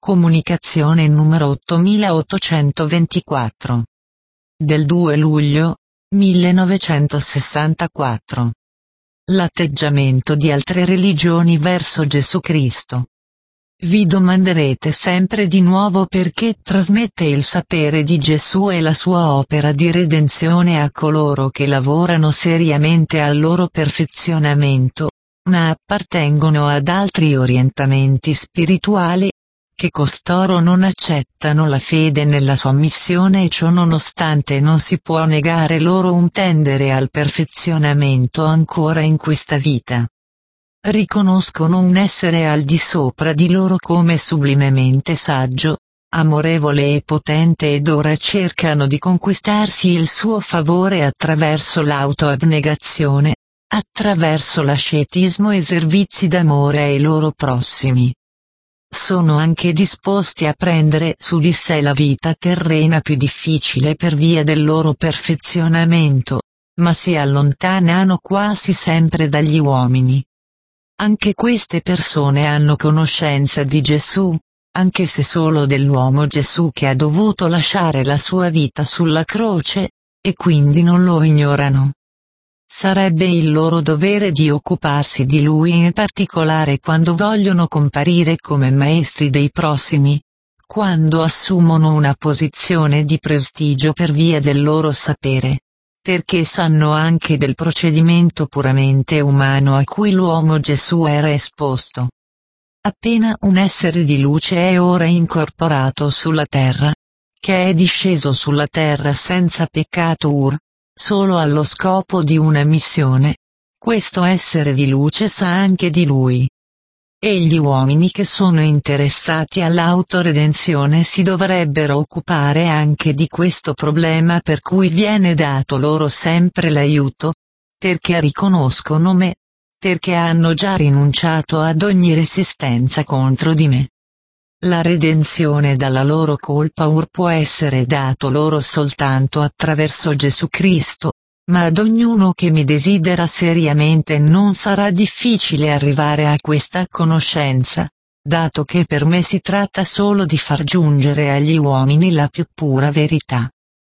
Comunicazione numero 8824. Del 2 luglio 1964. L'atteggiamento di altre religioni verso Gesù Cristo. Vi domanderete sempre di nuovo perché trasmette il sapere di Gesù e la sua opera di redenzione a coloro che lavorano seriamente al loro perfezionamento, ma appartengono ad altri orientamenti spirituali, che costoro non accettano la fede nella sua missione e ciò nonostante non si può negare loro un tendere al perfezionamento ancora in questa vita. Riconoscono un essere al di sopra di loro come sublimemente saggio, amorevole e potente ed ora cercano di conquistarsi il suo favore attraverso l'autoabnegazione, attraverso l'ascetismo e servizi d'amore ai loro prossimi. Sono anche disposti a prendere su di sé la vita terrena più difficile per via del loro perfezionamento, ma si allontanano quasi sempre dagli uomini. Anche queste persone hanno conoscenza di Gesù, anche se solo dell'uomo Gesù che ha dovuto lasciare la sua vita sulla croce, e quindi non lo ignorano. Sarebbe il loro dovere di occuparsi di lui in particolare quando vogliono comparire come maestri dei prossimi, quando assumono una posizione di prestigio per via del loro sapere, perché sanno anche del procedimento puramente umano a cui l'uomo Gesù era esposto. Appena un essere di luce è ora incorporato sulla terra, che è disceso sulla terra senza peccato solo allo scopo di una missione, questo essere di luce sa anche di lui. E gli uomini che sono interessati all'autoredenzione si dovrebbero occupare anche di questo problema per cui viene dato loro sempre l'aiuto, perché riconoscono me, perché hanno già rinunciato ad ogni resistenza contro di me. La redenzione dalla loro colpa può essere dato loro soltanto attraverso Gesù Cristo, ma ad ognuno che mi desidera seriamente non sarà difficile arrivare a questa conoscenza, dato che per me si tratta solo di far giungere agli uomini la più pura verità.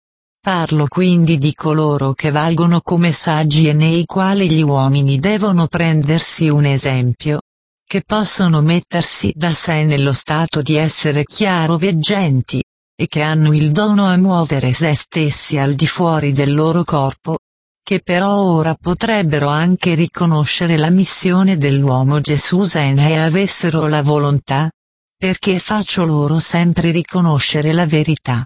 Parlo quindi di coloro che valgono come saggi e nei quali gli uomini devono prendersi un esempio, che possono mettersi da sé nello stato di essere chiaroveggenti, e che hanno il dono a muovere se stessi al di fuori del loro corpo, che però ora potrebbero anche riconoscere la missione dell'uomo Gesù se ne avessero la volontà, perché faccio loro sempre riconoscere la verità.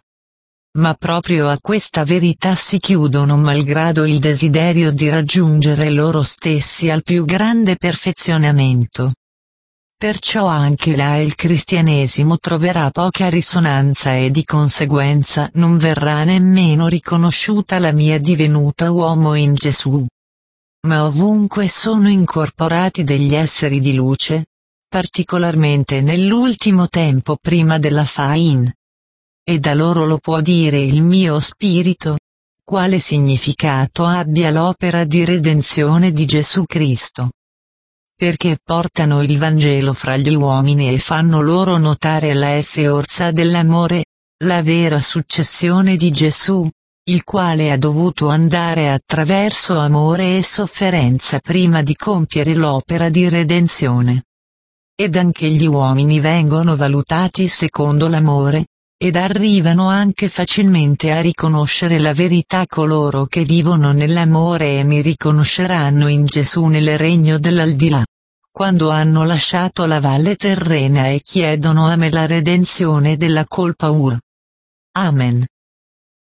Ma proprio a questa verità si chiudono malgrado il desiderio di raggiungere loro stessi al più grande perfezionamento. Perciò anche là il cristianesimo troverà poca risonanza e di conseguenza non verrà nemmeno riconosciuta la mia divenuta uomo in Gesù. Ma ovunque sono incorporati degli esseri di luce, particolarmente nell'ultimo tempo prima della Fain. E da loro lo può dire il mio spirito, quale significato abbia l'opera di redenzione di Gesù Cristo. Perché portano il Vangelo fra gli uomini e fanno loro notare la forza dell'amore, la vera successione di Gesù, il quale ha dovuto andare attraverso amore e sofferenza prima di compiere l'opera di redenzione. Ed anche gli uomini vengono valutati secondo l'amore, ed arrivano anche facilmente a riconoscere la verità coloro che vivono nell'amore e mi riconosceranno in Gesù nel regno dell'aldilà, quando hanno lasciato la valle terrena e chiedono a me la redenzione della colpa. Amen.